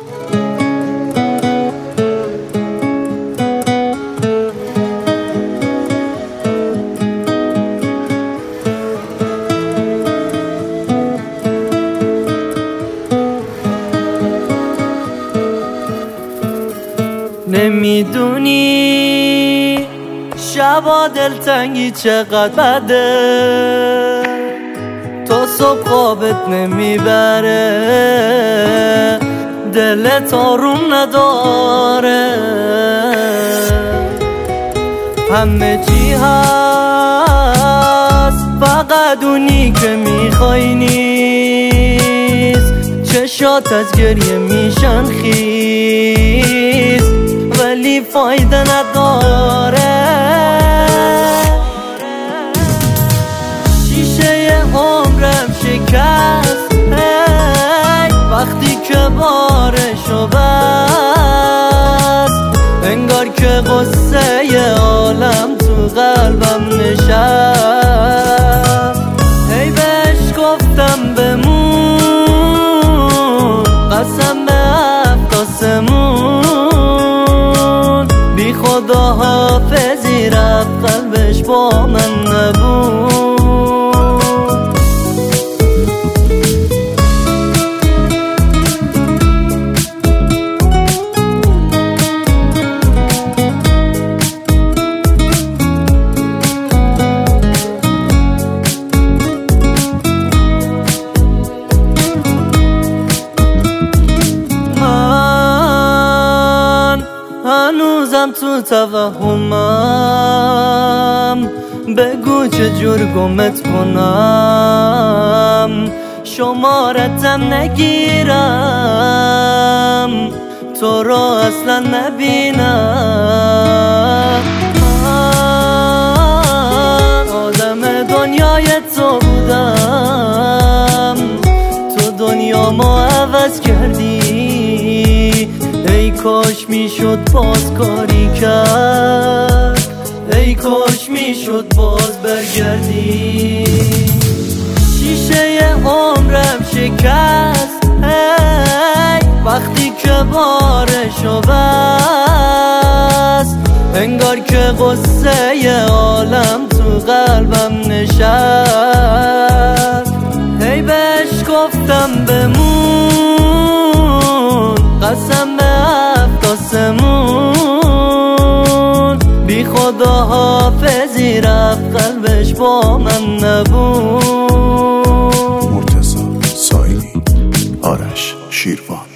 نمیدونی شبا دلتنگی چقدر بده، تا صبح خوابت نمیبره، دلت آروم نداره، همه چی هست فقط اونی که میخوای نیست. چشات از گریه میشن خیس ولی فایده نداره. شیشه عمرم شکست وقتی که بارشو بست، انگار که غصه عالم تو قلبم نشست. هی بهش گفتم بمون، قسم به هفت آسمون، بی خدا حافظی رفت قلبش با من نبود. هنوزم تو توهمم، بگو چجور گمت کنم، شمارتم نگیرم، تو رو اصلا نبینم. من آدم دنیای تو بودم، تو دنیامو عوض کردی، ای کاش میشد باز کاری کرد، ای کاش میشد باز برگردی. شیشه عمرم شکست وقتی که بارشو بست، انگار که غصه عالم تو قلبم نشست. هی بهش گفتم بمون، قسم به هفت آسمون، بی خدا حافظی رفت قلبش با من نبود. مرتضی سایلی، آرش شیروان.